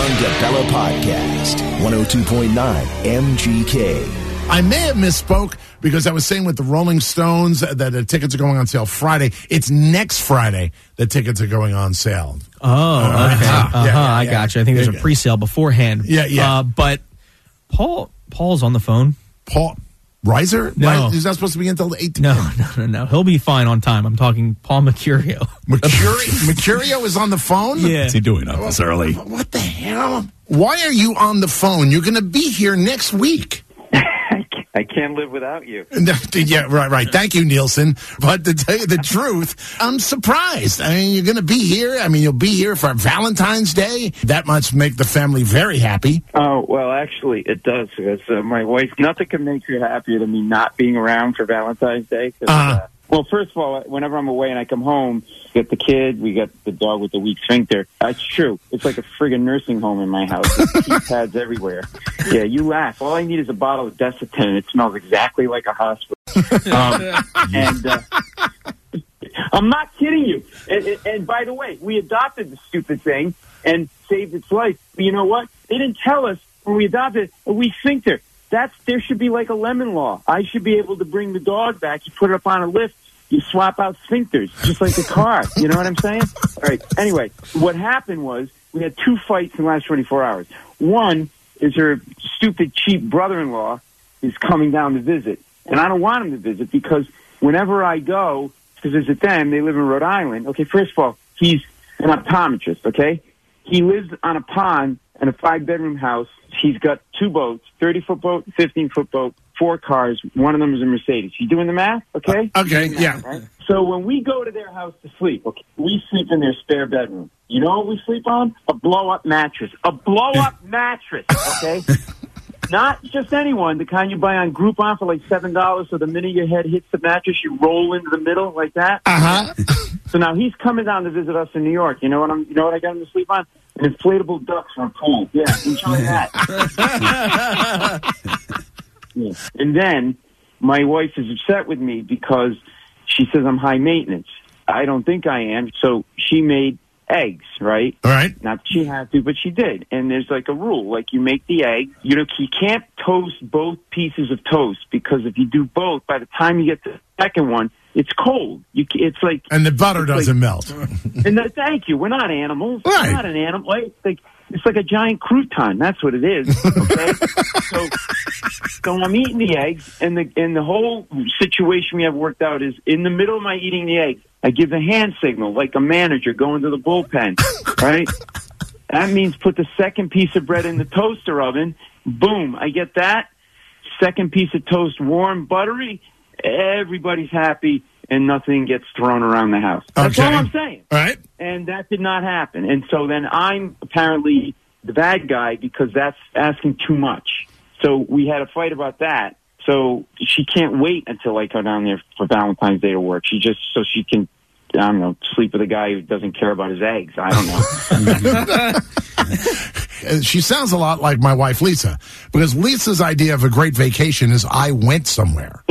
John DeBella Podcast, 102.9 MGK. I may have misspoke because I was saying with the Rolling Stones that the tickets are going on sale Friday. It's next Friday the tickets are going on sale. Oh, okay. I got you. I think there's a pre-sale beforehand. Yeah. But Paul's on the phone. Paul Reiser? No. He's not supposed to be until the 18th. No. He'll be fine on time. I'm talking Paul Mercurio. Mercurio is on the phone? Yeah. What's he doing up this early? What the hell? Why are you on the phone? You're going to be here next week. I can't live without you. Yeah, right. Thank you, Nielsen. But to tell you the truth, I'm surprised. I mean, you're going to be here. I mean, you'll be here for Valentine's Day. That must make the family very happy. Oh, well, actually, it does. Because my wife, nothing can make her happier than me not being around for Valentine's Day. Well, first of all, whenever I'm away and I come home, we get the kid, we get the dog with the weak sphincter. It's true. It's like a friggin' nursing home in my house. There's keypads everywhere. Yeah, you laugh. All I need is a bottle of Desitin. It smells exactly like a hospital. I'm not kidding you. And by the way, we adopted the stupid thing and saved its life. But you know what? They didn't tell us when we adopted it, a weak sphincter. There should be like a lemon law. I should be able to bring the dog back. You put it up on a lift. You swap out sphincters, just like a car. You know what I'm saying? All right. Anyway, what happened was we had 2 fights in the last 24 hours. One is her stupid, cheap brother-in-law is coming down to visit. And I don't want him to visit because whenever I go to visit them, they live in Rhode Island. Okay, first of all, he's an optometrist, okay? He lives on a pond in a 5-bedroom house. He's got 2 boats, 30-foot boat, 15-foot boat, 4 cars. One of them is a Mercedes. You doing the math? Okay? Okay, yeah. Right? So when we go to their house to sleep, okay, we sleep in their spare bedroom. You know what we sleep on? A blow-up mattress. A blow-up mattress, okay? Not just anyone, the kind you buy on Groupon for like $7, so the minute your head hits the mattress, you roll into the middle like that. Uh-huh. So now he's coming down to visit us in New York. You know what I got him to sleep on? An inflatable duck from a pool. Yeah, enjoy that. Yeah. And then my wife is upset with me because she says I'm high maintenance. I don't think I am. So she made eggs, right? All right. Not that she had to, but she did. And there's like a rule. Like you make the egg. You can't toast both pieces of toast because if you do both, by the time you get to the second one, it's cold. It's like... And the butter doesn't melt. And thank you. We're not animals. Right. We're not an animal. It's like a giant crouton. That's what it is. Okay? So I'm eating the eggs, and the whole situation we have worked out is in the middle of my eating the eggs, I give the hand signal like a manager going to the bullpen, right? That means put the second piece of bread in the toaster oven. Boom, I get that. Second piece of toast warm, buttery. Everybody's happy, and nothing gets thrown around the house. That's all I'm saying. All right. And that did not happen. And so then I'm apparently the bad guy because that's asking too much. So we had a fight about that. So she can't wait until I go down there for Valentine's Day to work. She can, I don't know, sleep with a guy who doesn't care about his eggs. I don't know. She sounds a lot like my wife, Lisa, because Lisa's idea of a great vacation is I went somewhere.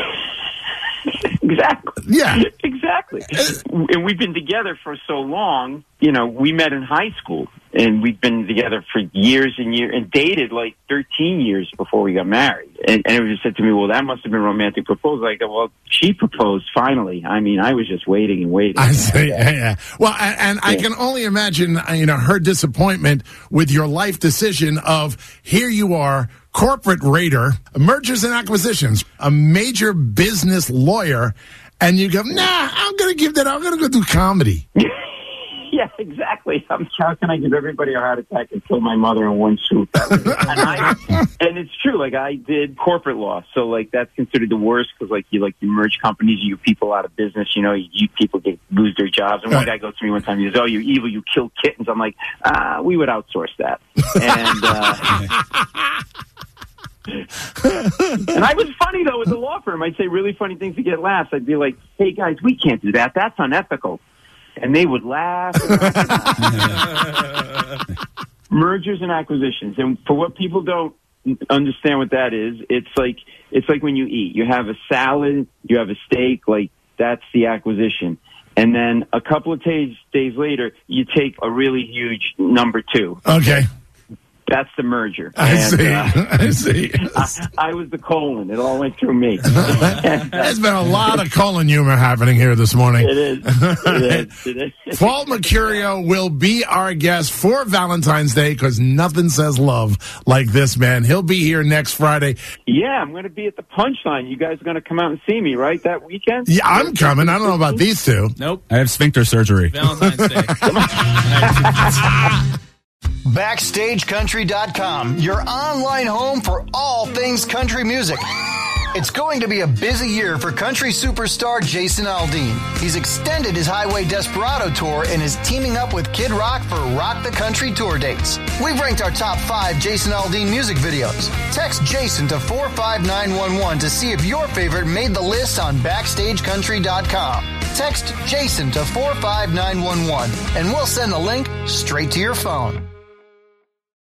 Exactly. Yeah. Exactly. And we've been together for so long. You know, we met in high school, and we've been together for years and years, and dated like 13 years before we got married. And it was said to me, well, that must have been a romantic proposal. I go, well, she proposed finally. I mean, I was just waiting and waiting. I see. Yeah. Well, and I can only imagine, her disappointment with your life decision of here you are, corporate raider, mergers and acquisitions, a major business lawyer, and you go, I'm going to give that, I'm going to go do comedy. Yeah, exactly. How can I give everybody a heart attack and kill my mother in one swoop? And it's true. Like I did corporate law, so like that's considered the worst because you merge companies, you people out of business. You people lose their jobs. And one guy goes to me one time. He goes, "Oh, you're evil. You kill kittens." I'm like, we would outsource that. And I was funny though with the law firm. I'd say really funny things to get laughs. I'd be like, "Hey guys, we can't do that. That's unethical." And they would laugh. Mergers and acquisitions. And for what people don't understand what that is, it's like when you eat. You have a salad, you have a steak, like that's the acquisition. And then a couple of days later, you take a really huge number 2. Okay. That's the merger. I see. I was the colon. It all went through me. There's been a lot of colon humor happening here this morning. It is. Paul Mercurio will be our guest for Valentine's Day because nothing says love like this, man. He'll be here next Friday. Yeah, I'm going to be at the Punchline. You guys are going to come out and see me, right, that weekend? Yeah, I'm coming. I don't know about these two. Nope. I have sphincter surgery. Valentine's Day. BackstageCountry.com, your online home for all things country music. It's going to be a busy year for country superstar Jason Aldean. He's extended his Highway Desperado tour and is teaming up with Kid Rock for Rock the Country tour dates. We've ranked our top 5 Jason Aldean music videos. Text Jason to 45911 to see if your favorite made the list on BackstageCountry.com. Text Jason to 45911 and we'll send the link straight to your phone.